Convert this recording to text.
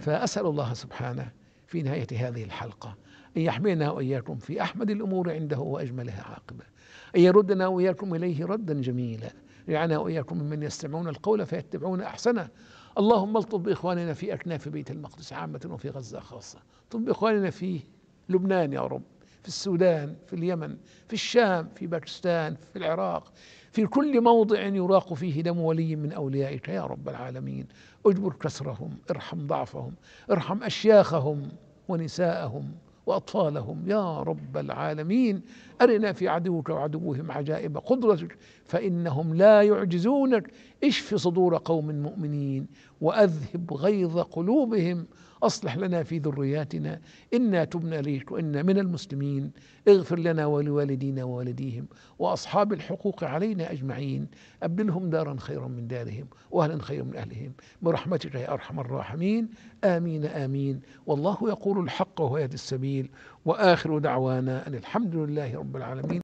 فأسأل الله سبحانه في نهاية هذه الحلقة أن يحملنا وإياكم في أحمد الأمور عنده وأجملها عاقبة، أن يردنا وإياكم إليه ردا جميلا، يجعلنا وإياكم ممن يستمعون القول فيتبعون أحسنه. اللهم الطف بإخواننا في أكناف بيت المقدس عامة وفي غزة خاصة، طف بإخواننا في لبنان يا رب، في السودان، في اليمن، في الشام، في باكستان، في العراق، في كل موضع يراق فيه دم ولي من أوليائك يا رب العالمين. اجبر كسرهم، ارحم ضعفهم، ارحم أشياخهم ونساءهم وأطفالهم يا رب العالمين. أرنا في عدوك وعدوهم عجائب قدرتك فإنهم لا يعجزونك. اشف صدور قوم مؤمنين وأذهب غيظ قلوبهم. أصلح لنا في ذرياتنا إنا تبنا إليك وإنا من المسلمين. اغفر لنا ولوالدينا ووالديهم وأصحاب الحقوق علينا أجمعين. أبدلهم دارا خيرا من دارهم وأهلا خيرا من أهلهم برحمتك يا أرحم الراحمين. آمين آمين. والله يقول الحق وهو يهدي السبيل. وآخر دعوانا أن الحمد لله رب العالمين.